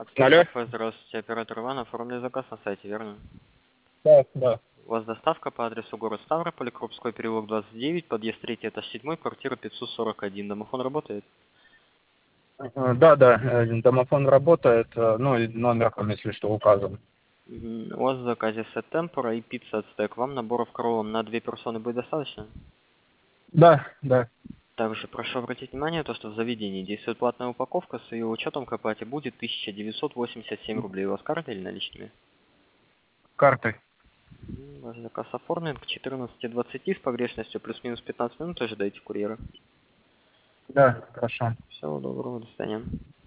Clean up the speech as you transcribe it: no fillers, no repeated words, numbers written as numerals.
Алло? Кафе, здравствуйте, оператор Иван, оформили заказ на сайте, верно? Да, да. У вас доставка по адресу город Ставрополь, Крупской переулок 29, подъезд 3, этаж 7, квартира 541. Домофон работает? Да, да, домофон работает, ну и номер там, если что, указан. У вас в заказе сет темпора и пицца от стек. Вам наборов кроллом на 2 персоны будет достаточно? Да, да, Также прошу обратить внимание, то, что в заведении действует платная упаковка, с ее учетом к оплате будет 1987 рублей. У вас карта или наличными? картой. Ваш заказ оформлен к 14:20 с погрешностью плюс-минус 15 минут, ожидайте курьера. Да, хорошо. Всего доброго, до свидания.